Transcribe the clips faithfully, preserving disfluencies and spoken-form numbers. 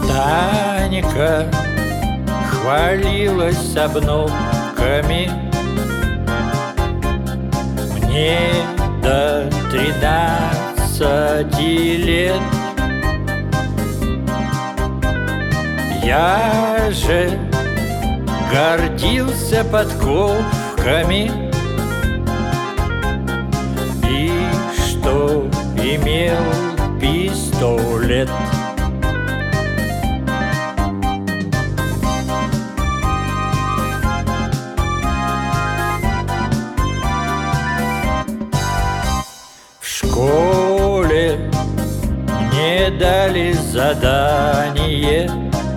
Танька хвалилась обновками. Мне до тринадцати лет. Я же гордился подковками и что имел пистолет. В школе мне дали задание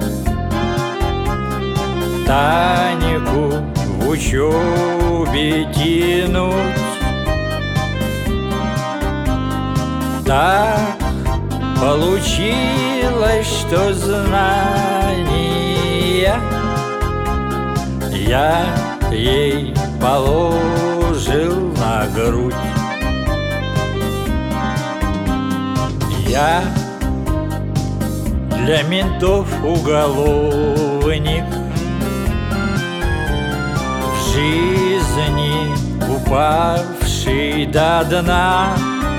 Таньку в учебе тянуть. Так получилось, что знания я ей положил на грудь. Я для ментов уголовник, в жизни упавший до дна.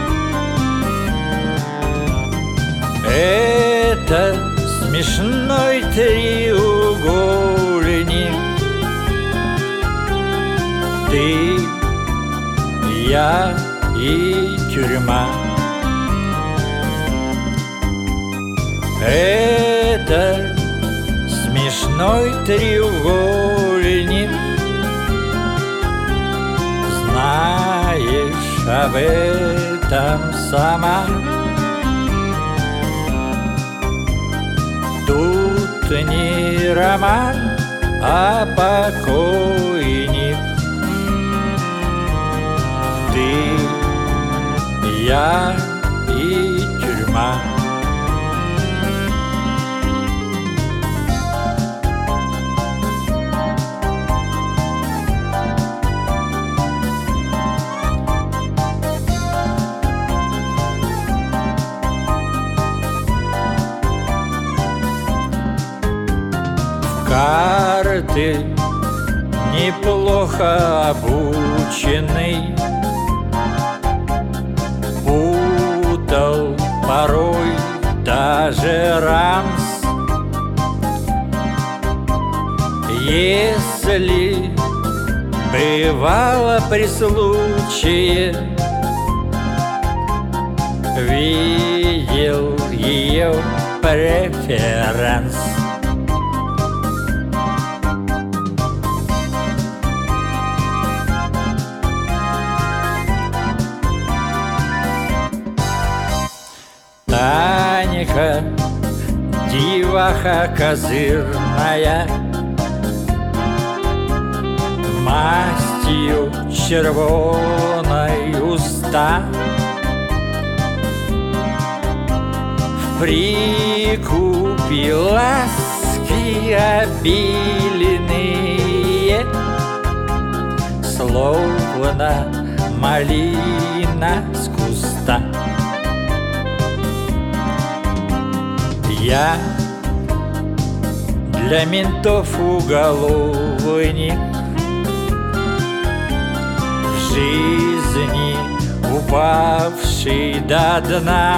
Это смешной треугольник. Ты, я и тюрьма. Это смешной треугольник. Знаешь об этом сама. Тут не роман, а покойник. Ты, я и тюрьма. Карты неплохо обученный, путал порой даже рамс. Если бывало при случае видел ее преферанс. Танька, деваха козырная, мастью червоной уста, в прикупе ласки обильные, словно малина с куста. Я для ментов уголовник, в жизни упавший до дна.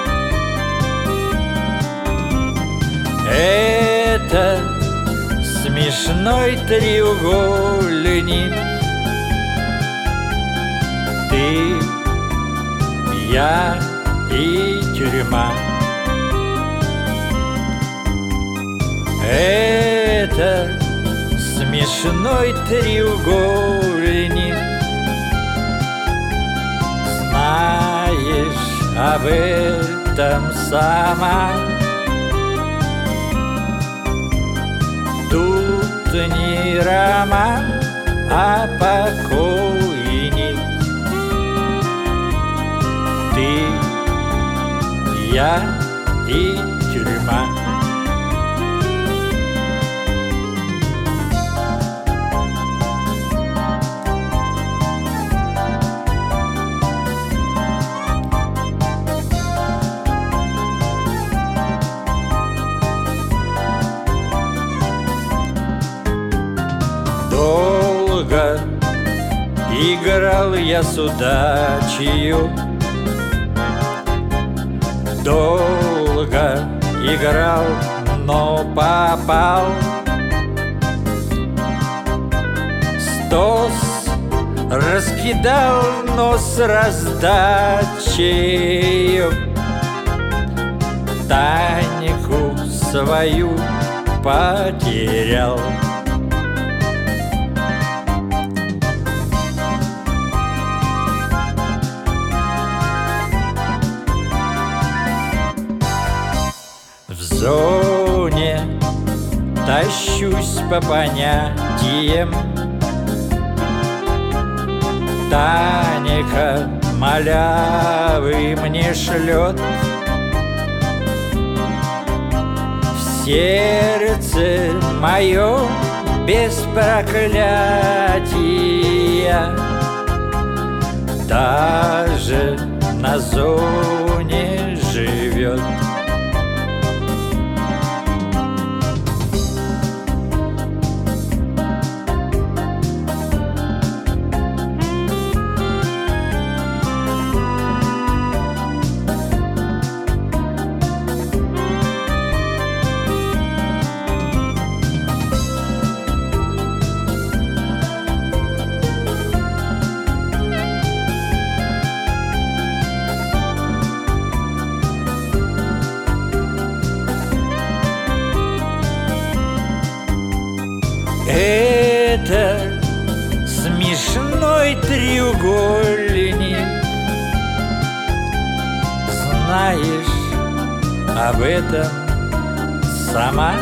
Это смешной треугольник. Ты, я и тюрьма. Это смешной треугольник. Знаешь об этом сама. Тут не роман, а покойник. Ты, я и тюрьма. играл я с удачею, долго играл, но попал. Стос раскидал, но с раздачею. Таньку свою потерял. В зоне тащусь по понятиям. Танька малявы мне шлет. В сердце моем без проклятия даже на зоне живет. Это смешной треугольник. Знаешь об этом сама?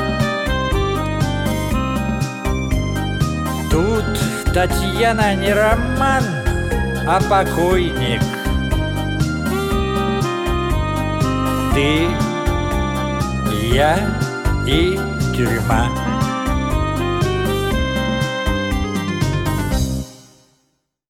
Тут Татьяна не роман, а покойник. Ты, я и тюрьма.